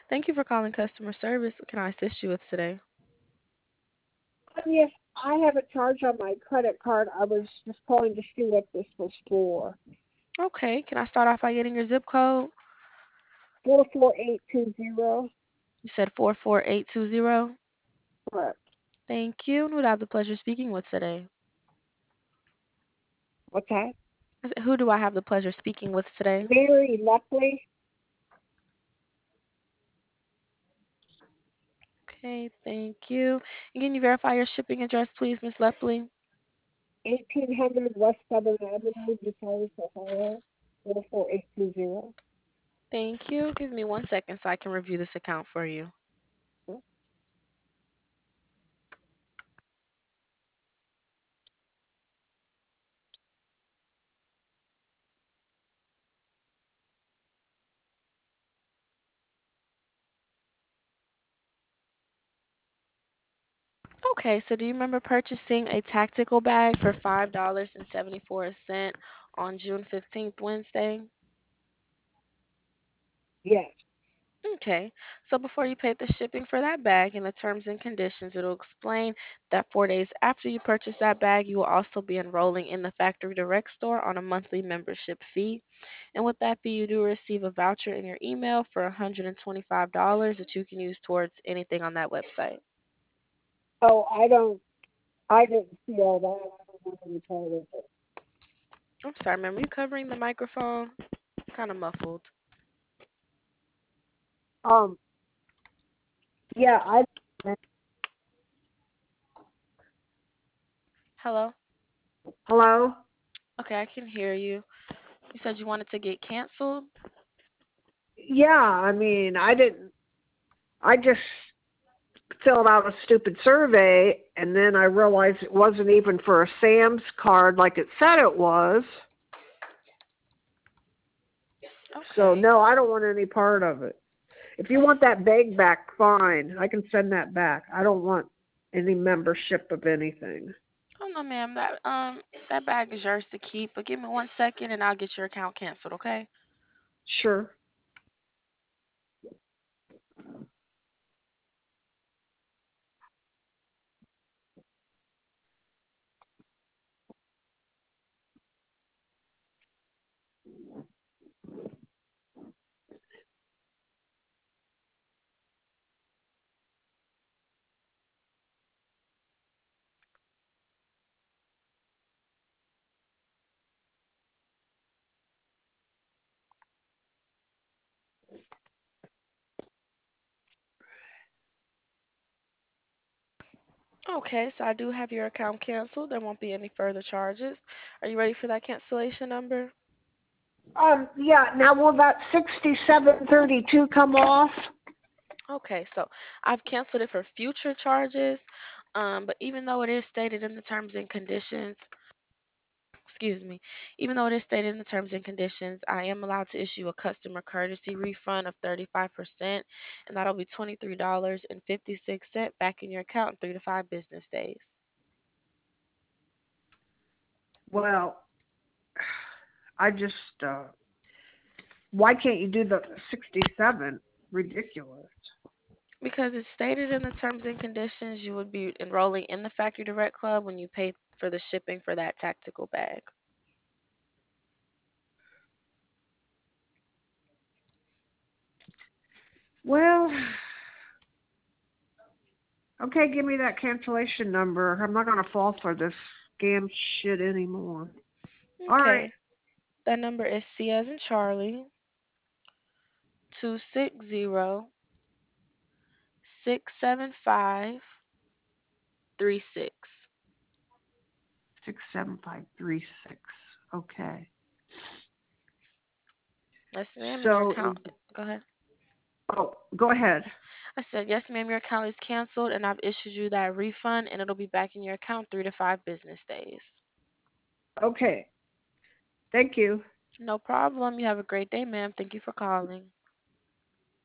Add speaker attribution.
Speaker 1: Thank you for calling customer service. What can I assist you with today?
Speaker 2: Yes, I have a charge on my credit card. I was just calling to see what this was for.
Speaker 1: Okay, can I start off by getting your zip code?
Speaker 2: 44820.
Speaker 1: You said 44820.
Speaker 2: Correct.
Speaker 1: Thank you. And who do I have the pleasure of speaking with today?
Speaker 2: What's that?
Speaker 1: I said, who do I have the pleasure of speaking with today?
Speaker 2: Mary Lepley,
Speaker 1: Okay, thank you. And can you verify your shipping address, please, Miss Lepley?
Speaker 2: 1800 West Southern Avenue, Bucyrus, Ohio, 44820.
Speaker 1: Thank you. Give me 1 second so I can review this account for you. Okay, so do you remember purchasing a tactical bag for $5.74 on June 15th, Wednesday?
Speaker 2: Yes.
Speaker 1: Okay, so before you pay the shipping for that bag in the terms and conditions, it'll explain that 4 days after you purchase that bag, you will also be enrolling in the Factory Direct store on a monthly membership fee. And with that fee, you do receive a voucher in your email for $125 that you can use towards anything on that website.
Speaker 2: Oh, I didn't see all that. I don't want any part of it.
Speaker 1: I'm sorry, ma'am, are you covering the microphone? Kind of muffled.
Speaker 2: Um, yeah,
Speaker 1: Hello?
Speaker 2: hello?
Speaker 1: Okay, I can hear you. You said you wanted to get canceled?
Speaker 2: Yeah, I just filled out a stupid survey and then I realized it wasn't even for a Sam's card like it said it was. So
Speaker 1: Okay.
Speaker 2: no, I don't want any part of it. If you want that bag back, fine. I can send that back. I don't want any membership of anything.
Speaker 1: Oh no, ma'am. That bag is yours to keep. But give me 1 second, and I'll get your account canceled. Okay?
Speaker 2: Sure.
Speaker 1: Okay. So I do have your account canceled. There won't be any further charges. Are you ready for that cancellation number?
Speaker 2: Yeah, now will that 6732 come off?
Speaker 1: Okay. So I've canceled it for future charges. But even though it is stated in the terms and conditions, excuse me, even though it is stated in the terms and conditions, I am allowed to issue a customer courtesy refund of 35%, and that'll be $23.56 back in your account in 3 to 5 business days.
Speaker 2: Well, I just why can't you do the 67? Ridiculous.
Speaker 1: Because it's stated in the terms and conditions, you would be enrolling in the Factory Direct Club when you pay for the shipping for that tactical bag.
Speaker 2: Well, okay, give me that cancellation number. I'm not going to fall for this scam shit anymore. All right.
Speaker 1: Okay. That number is C as in Charlie, 260-675-36.
Speaker 2: 67536. Okay.
Speaker 1: Yes, ma'am, and your
Speaker 2: So,
Speaker 1: account. Go ahead.
Speaker 2: oh, go ahead.
Speaker 1: I said, yes, ma'am, your account is canceled, and I've issued you that refund, and it'll be back in your account 3 to 5 business days.
Speaker 2: Okay. Thank you.
Speaker 1: No problem. You have a great day, ma'am. Thank you for calling.